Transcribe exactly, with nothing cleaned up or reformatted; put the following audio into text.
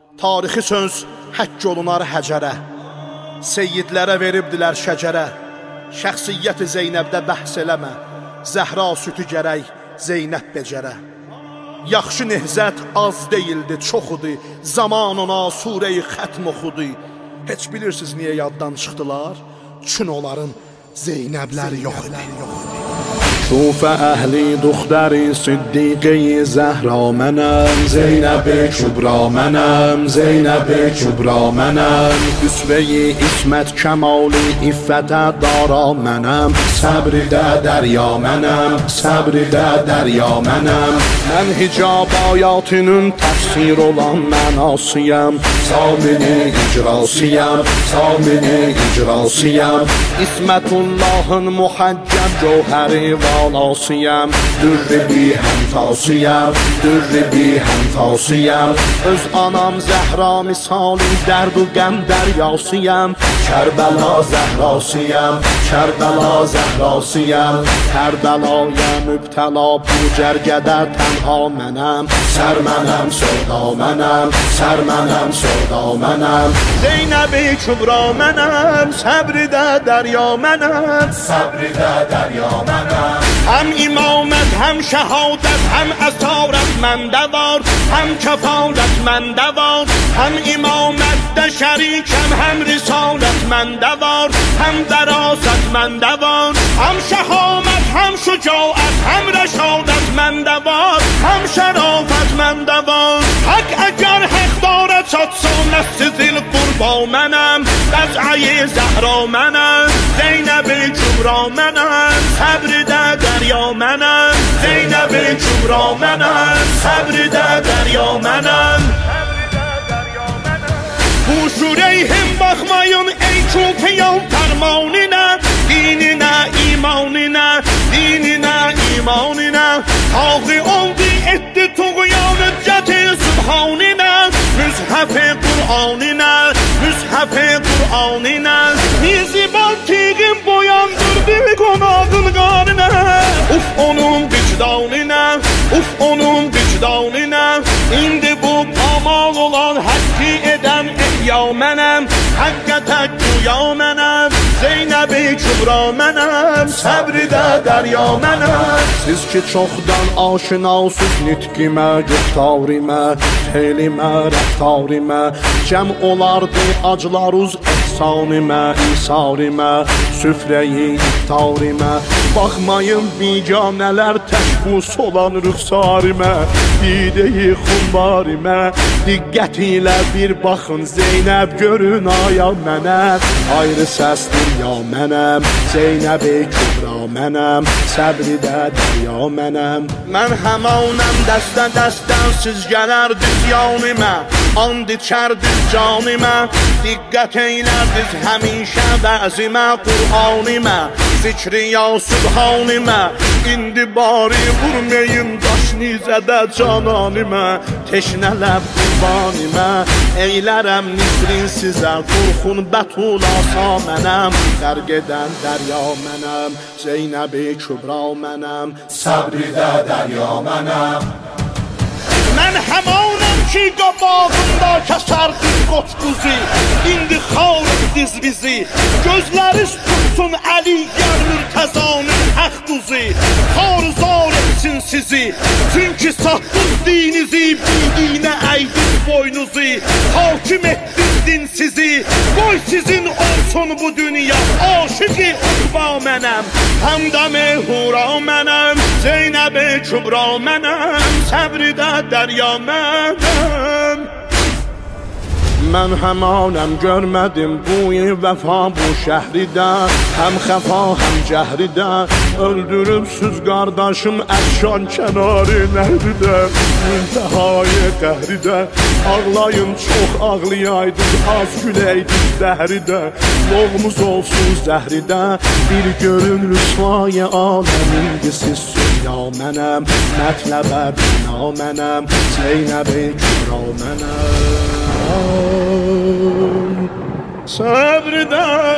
Tarixi söz həkk olunar həcərə, seyyidlərə veribdilər şəcərə. Şəxsiyyəti Zeynəbdə bəhs eləmə, Zəhra sütü gərək Zeynəb becərə. Yaxşı nehzət az deyildi, çox idi, zaman ona surəyi xətm oxudu. Heç bilirsiniz niyə yaddan çıxdılar? Çün onların Zeynəbləri yox idi. Kufə əhli duxtəri Siddiqi Zəhra mənəm, Zeynəb-i Kübra mənəm, Zeynəb-i Kübra mənəm. Üsvə-i İsmət kəmali iffətə dara mənəm, səbri-də dərya mənəm, səbri-də dərya mənəm. Mən hicab ayatının təfsir olan mənasıyam, samini icrasıyam, samini icrasıyam. İsmətullahın muhəccəb cövhəri var Alasıyam, dürri bi həmtasıyam, dürri bi həmtasıyam. Öz anam Zəhra misali dərd u qəm dəryasıyam, Kərbəla Zəhrasıyam, Kərbəla Zəhrasıyam. Hər bəlaya mübtəla bu cərgədə tənha mənəm, sər mənəm, sövda mənəm, sər mənəm, sövda mənəm. Zeynəb-i Kübra mənəm, səbri-də dərya mənəm, səbri-də dərya mənəm. Həm imamət, həm şəhadət, həm əsarət məndə var, həm kəfalət məndə var. Həm imamətdə şərikəm, həm risalət məndə var, həm dərasət məndə var. Həm şəhamət, həm şücaət, həm rəşadət məndə var, həm şərafət məndə var. Haqq əgər həqdara çatsa, məscid-il qurba mənəm, qəzə-i Zəhra mənəm, Zeynəb-i Kübra mənəm, səbri-də dərya mənəm, Zeynəb-i Kübra mənəm, səbri-də dərya mənəm. Bu şüreyhim baxmayın ey küfiyan fərmaninə, dininə, imaninə, dininə, imaninə. Taği oldu etdi tuğyan hüccəti sübhaninə, müzhəf-i Qur'aninə, müzhəf-i Qur'aninə. Niziban tiğin boyandırdı qonağın qarınə, uf onun vicdanınə, uf onun vicdanınə. İndi bu amal olan həqqi edən ehya mənəm, həqqə tək güya mənəm, Zeynəb-i Kübra mənəm, səbri-də dərya mənəm. Siz ki çoxdan aşinasız nitqimə, güftarimə, felimə, rəftarimə, cəm olardı aclaruz ehsanimə, isarimə, süfrəyi iftarimə. Baxmayın biganələr təşbus olan rüxsarimə, dideyi xumbarimə. Diqqət ilə bir baxın Zeynəb görün aya mənəm, ayrı səsdir ya mənəm, Zeynəb-i Kübra mənəm, səbri-də dərya mənəm. Mən həmanəm dəstə dəstən siz gələrdiz yanimə, and içərdiz canimə, diqqət eylərdiz həmişə vəzimə, Qur'animə, zikri ya Sübhanimə. İndi bari vurmayın daş nizədə cananimə, teşnələb qurbanimə, eylərəm nisrin sizə, qorxun bətulasa mənəm, qərq edən dərya mənəm, Zeynəb-i Kübra mənəm, səbri-də dərya mənəm. Mən həmanəm ki qabağında kəsərdiz qoçquzi, indi xalqdiz bizi, gözləriz tutsun Əli gəl Mürtəzanın həqduzi, xarizar etsin sizi, çünki satdız dinizi, bildiğinə əydiz boynuzi, hakim etdiz din sizi, qoy sizin olsun bu dünya, aşıqi uqba mənəm, həm də mehura mənəm, Zeynəb-i Kübra mənəm, səbri-də dərya mənəm. Mən həmanəm görmədim bu vəfa bu şəhridə, həm xəfa həm cəhridə, öldürübsüz qardaşım əfşan kənarı nəhridə, müntəhayı qəhridə. Ağlayın çox ağlayaydınız, az güləydiniz dəhridə, loğumuz olsun zəhridə, bir görün rüsvayı aləmindir siz sünya mənəm, mətləbə bina mənəm, Zeynəb-i Kübra mənəm. Səbri-də